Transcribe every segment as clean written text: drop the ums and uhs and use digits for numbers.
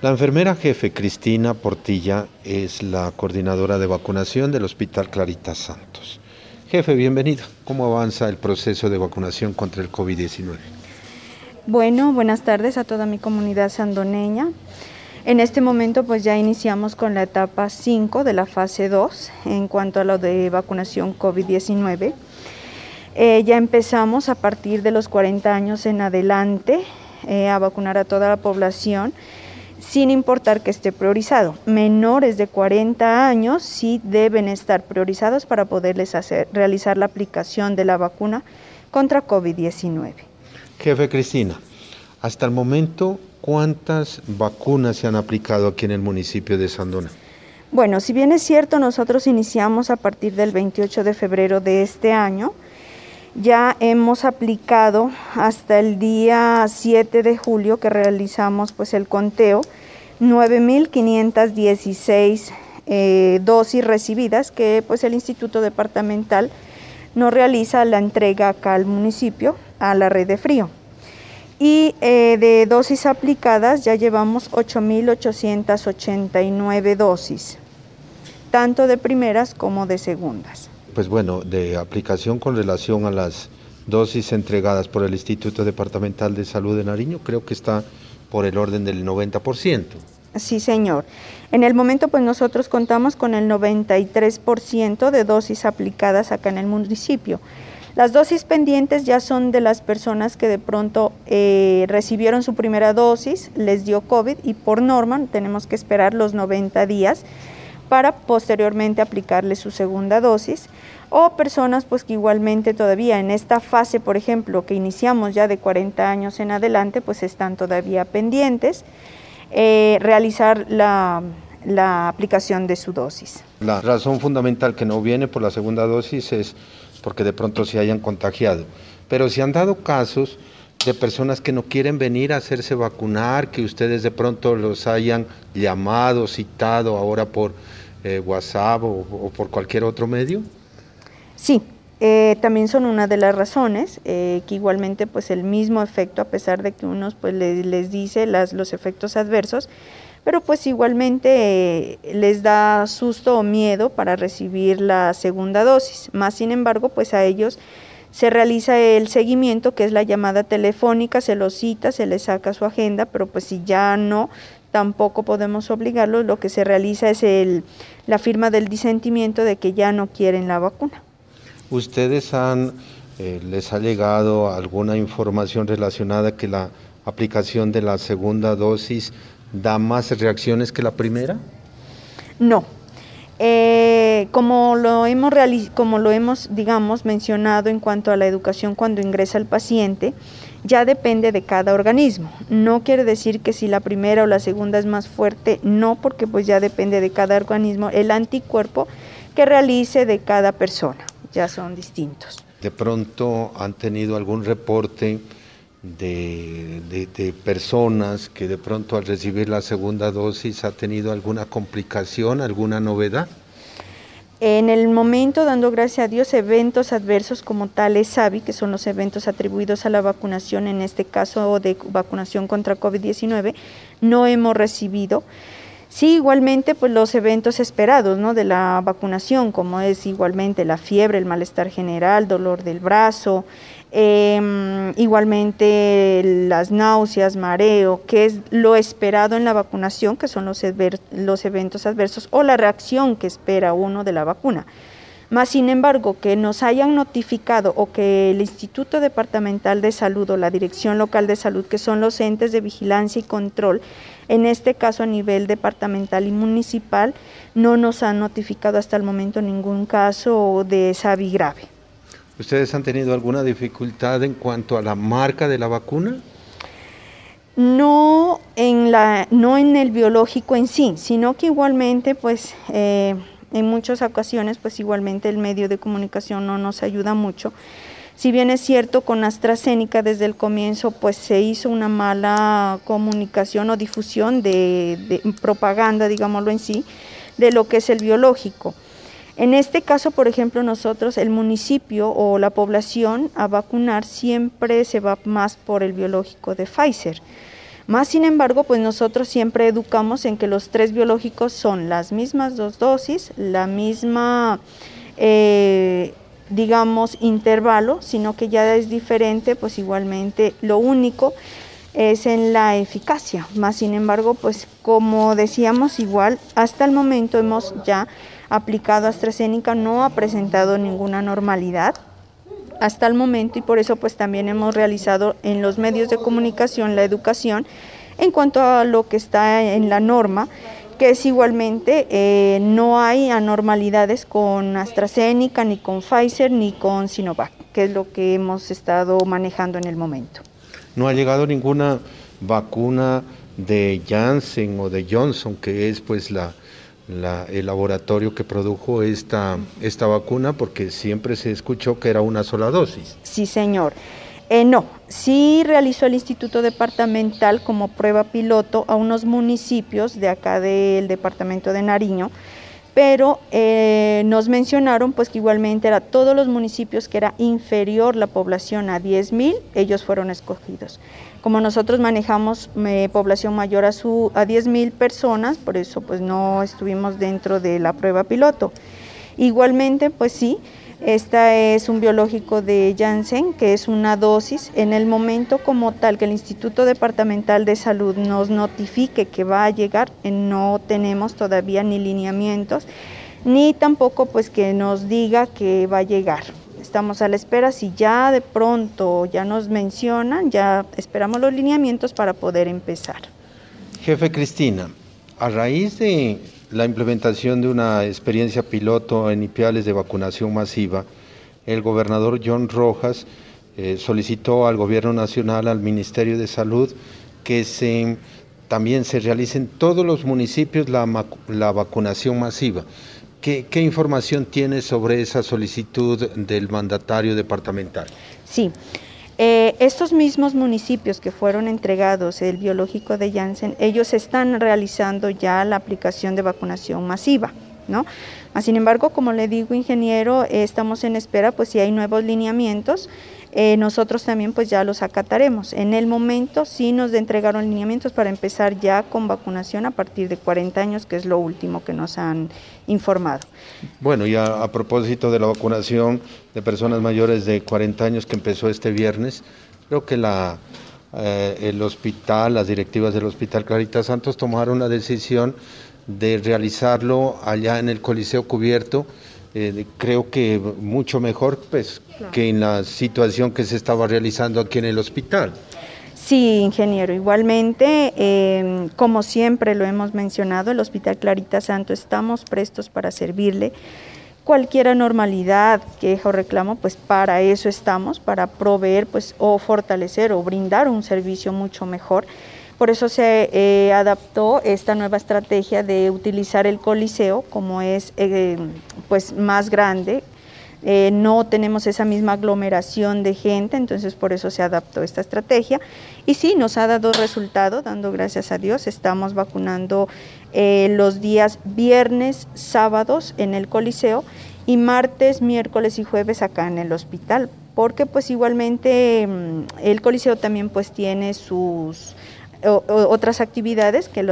La enfermera jefe Cristina Portilla es la coordinadora de vacunación del Hospital Claritas Santos. Jefe, bienvenida. ¿Cómo avanza el proceso de vacunación contra el COVID-19? Bueno, buenas tardes a toda mi comunidad sandoneña. En este momento pues ya iniciamos con la etapa 5 de la fase 2 en cuanto a lo de vacunación COVID-19. Ya empezamos a partir de los 40 años en adelante a vacunar a toda la población sin importar que esté priorizado. Menores de 40 años sí deben estar priorizados para poderles realizar la aplicación de la vacuna contra COVID-19. Jefe Cristina, hasta el momento, ¿cuántas vacunas se han aplicado aquí en el municipio de Sandona? Bueno, si bien es cierto, nosotros iniciamos a partir del 28 de febrero de este año. Ya hemos aplicado hasta el día 7 de julio que realizamos pues el conteo, 9.516 dosis recibidas que pues el Instituto Departamental nos realiza la entrega acá al municipio, a la red de frío. Y de dosis aplicadas ya llevamos 8.889 dosis, tanto de primeras como de segundas. Pues bueno, de aplicación con relación a las dosis entregadas por el Instituto Departamental de Salud de Nariño, creo que está por el orden del 90%. Sí, señor. En el momento, pues nosotros contamos con el 93% de dosis aplicadas acá en el municipio. Las dosis pendientes ya son de las personas que de pronto recibieron su primera dosis, les dio COVID y por norma tenemos que esperar los 90 días para posteriormente aplicarle su segunda dosis, o personas pues que igualmente todavía en esta fase, por ejemplo, que iniciamos ya de 40 años en adelante, pues están todavía pendientes, realizar la aplicación de su dosis. La razón fundamental que no viene por la segunda dosis es porque de pronto se hayan contagiado, pero se han dado casos de personas que no quieren venir a hacerse vacunar, que ustedes de pronto los hayan llamado, citado ahora por WhatsApp o por cualquier otro medio. Sí, también son una de las razones, que igualmente pues el mismo efecto, a pesar de que unos pues les dice los efectos adversos, pero pues igualmente les da susto o miedo para recibir la segunda dosis. Más sin embargo, pues a ellos se realiza el seguimiento, que es la llamada telefónica, se los cita, se les saca su agenda, pero pues si ya no, tampoco podemos obligarlos. Lo que se realiza es la firma del disentimiento de que ya no quieren la vacuna. ¿Ustedes les ha llegado alguna información relacionada que la aplicación de la segunda dosis da más reacciones que la primera? No. Como lo hemos, digamos, mencionado en cuanto a la educación cuando ingresa el paciente, ya depende de cada organismo. No quiere decir que si la primera o la segunda es más fuerte, no, porque pues ya depende de cada organismo, el anticuerpo que realice de cada persona, ya son distintos. ¿De pronto han tenido algún reporte de personas que de pronto al recibir la segunda dosis ha tenido alguna complicación, alguna novedad? En el momento, dando gracias a Dios, eventos adversos como tales SAVI, que son los eventos atribuidos a la vacunación, en este caso de vacunación contra COVID-19, no hemos recibido. Sí, igualmente, pues los eventos esperados, ¿no?, de la vacunación, como es igualmente la fiebre, el malestar general, dolor del brazo, igualmente las náuseas, mareo, que es lo esperado en la vacunación, que son los eventos adversos o la reacción que espera uno de la vacuna. Más sin embargo, que nos hayan notificado o que el Instituto Departamental de Salud o la Dirección Local de Salud, que son los entes de vigilancia y control, en este caso a nivel departamental y municipal, no nos han notificado hasta el momento ningún caso de SAVI grave. ¿Ustedes han tenido alguna dificultad en cuanto a la marca de la vacuna? No en el biológico en sí, sino que igualmente pues en muchas ocasiones pues igualmente el medio de comunicación no nos ayuda mucho. Si bien es cierto, con AstraZeneca desde el comienzo pues se hizo una mala comunicación o difusión de propaganda, digámoslo en sí, de lo que es el biológico. En este caso, por ejemplo, nosotros, el municipio o la población a vacunar siempre se va más por el biológico de Pfizer. Más sin embargo, pues nosotros siempre educamos en que los 3 biológicos son las mismas 2 dosis, la misma, digamos, intervalo, sino que ya es diferente, pues igualmente lo único es en la eficacia. Más sin embargo, pues como decíamos, igual hasta el momento hemos ya aplicado AstraZeneca, no ha presentado ninguna anormalidad hasta el momento, y por eso pues también hemos realizado en los medios de comunicación la educación en cuanto a lo que está en la norma, que es igualmente no hay anormalidades con AstraZeneca, ni con Pfizer, ni con Sinovac, que es lo que hemos estado manejando en el momento. ¿No ha llegado ninguna vacuna de Janssen o de Johnson, que es pues el laboratorio que produjo esta vacuna? Porque siempre se escuchó que era una sola dosis. Sí, señor. No, sí realizó el Instituto Departamental como prueba piloto a unos municipios de acá del departamento de Nariño, pero nos mencionaron pues que igualmente era todos los municipios que era inferior la población a 10,000, ellos fueron escogidos. Como nosotros manejamos población mayor a 10,000 personas, por eso pues no estuvimos dentro de la prueba piloto. Igualmente pues sí, esta es un biológico de Janssen, que es una dosis. En el momento como tal que el Instituto Departamental de Salud nos notifique que va a llegar, no tenemos todavía ni lineamientos, ni tampoco pues que nos diga que va a llegar. Estamos a la espera, si ya de pronto ya nos mencionan, ya esperamos los lineamientos para poder empezar. Jefe Cristina, a raíz de la implementación de una experiencia piloto en Ipiales de vacunación masiva, el gobernador John Rojas solicitó al Gobierno Nacional, al Ministerio de Salud, que también se realice en todos los municipios la vacunación masiva. ¿Qué información tiene sobre esa solicitud del mandatario departamental? Sí. Estos mismos municipios que fueron entregados el biológico de Janssen, ellos están realizando ya la aplicación de vacunación masiva, ¿no? Sin embargo, como le digo, ingeniero, estamos en espera, pues si hay nuevos lineamientos, nosotros también pues ya los acataremos. En el momento sí nos entregaron lineamientos para empezar ya con vacunación a partir de 40 años, que es lo último que nos han informado. Bueno, y a propósito de la vacunación de personas mayores de 40 años que empezó este viernes, creo que el hospital, las directivas del Hospital Clarita Santos tomaron la decisión de realizarlo allá en el Coliseo Cubierto. Creo que mucho mejor pues claro, que en la situación que se estaba realizando aquí en el hospital. Sí, ingeniero, igualmente, como siempre lo hemos mencionado, el Hospital Clarita Santos estamos prestos para servirle. Cualquier anormalidad, queja o reclamo, pues para eso estamos, para proveer pues o fortalecer o brindar un servicio mucho mejor. Por eso se adaptó esta nueva estrategia de utilizar el Coliseo, como es pues más grande, no tenemos esa misma aglomeración de gente, entonces por eso se adaptó esta estrategia. Y sí, nos ha dado resultado, dando gracias a Dios, estamos vacunando los días viernes, sábados en el Coliseo y martes, miércoles y jueves acá en el hospital, porque pues igualmente el Coliseo también pues tiene sus otras actividades que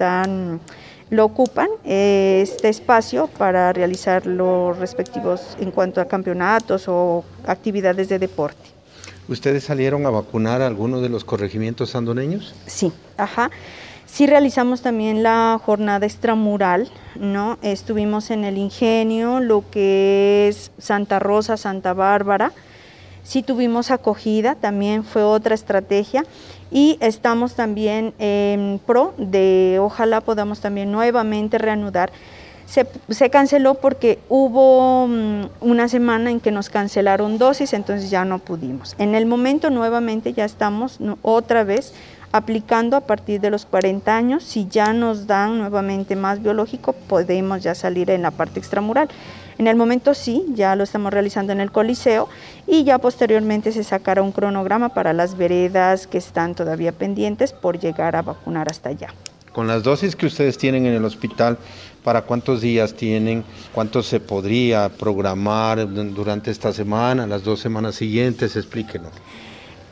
lo ocupan este espacio para realizar los respectivos en cuanto a campeonatos o actividades de deporte. ¿Ustedes salieron a vacunar a algunos de los corregimientos sandoneños? Sí, sí realizamos también la jornada extramural, ¿no? Estuvimos en el Ingenio, lo que es Santa Rosa, Santa Bárbara. Sí tuvimos acogida, también fue otra estrategia, y estamos también en pro de ojalá podamos también nuevamente reanudar. Se canceló porque hubo una semana en que nos cancelaron dosis, entonces ya no pudimos. En el momento nuevamente ya estamos otra vez aplicando a partir de los 40 años, si ya nos dan nuevamente más biológico, podemos ya salir en la parte extramural. En el momento sí, ya lo estamos realizando en el Coliseo y ya posteriormente se sacará un cronograma para las veredas que están todavía pendientes por llegar a vacunar hasta allá. Con las dosis que ustedes tienen en el hospital, ¿para cuántos días tienen? ¿Cuánto se podría programar durante esta semana, las 2 semanas siguientes? Explíquenos.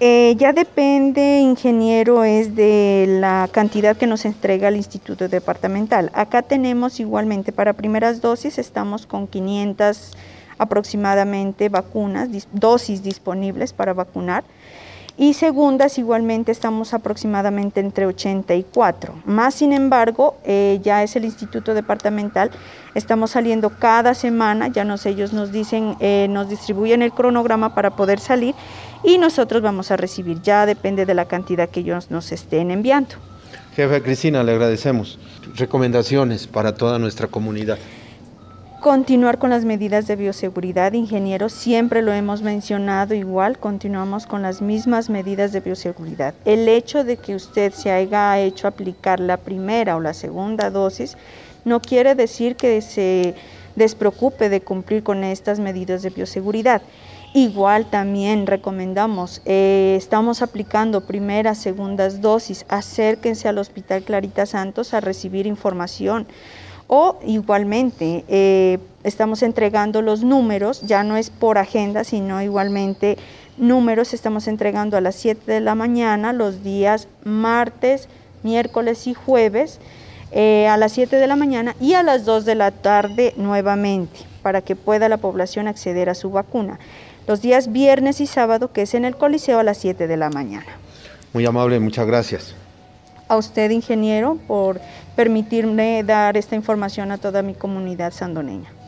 Ya depende, ingeniero, es de la cantidad que nos entrega el Instituto Departamental. Acá tenemos igualmente para primeras dosis, estamos con 500 aproximadamente vacunas, dosis disponibles para vacunar. Y segundas igualmente estamos aproximadamente entre 84. Más sin embargo, ya es el Instituto Departamental, estamos saliendo cada semana, ya ellos nos dicen, nos distribuyen el cronograma para poder salir y nosotros vamos a recibir, ya depende de la cantidad que ellos nos estén enviando. Jefa Cristina, le agradecemos. Recomendaciones para toda nuestra comunidad. Continuar con las medidas de bioseguridad, ingeniero, siempre lo hemos mencionado igual, continuamos con las mismas medidas de bioseguridad. El hecho de que usted se haya hecho aplicar la primera o la segunda dosis no quiere decir que se despreocupe de cumplir con estas medidas de bioseguridad. Igual también recomendamos, estamos aplicando primeras, segundas dosis, acérquense al Hospital Clarita Santos a recibir información. O igualmente estamos entregando los números, ya no es por agenda, sino igualmente números, estamos entregando a las 7 de la mañana los días martes, miércoles y jueves, a las 7 de la mañana y a las 2 de la tarde nuevamente, para que pueda la población acceder a su vacuna. Los días viernes y sábado, que es en el Coliseo, a las 7 de la mañana. Muy amable, muchas gracias. A usted, ingeniero, por permitirme dar esta información a toda mi comunidad sandoneña.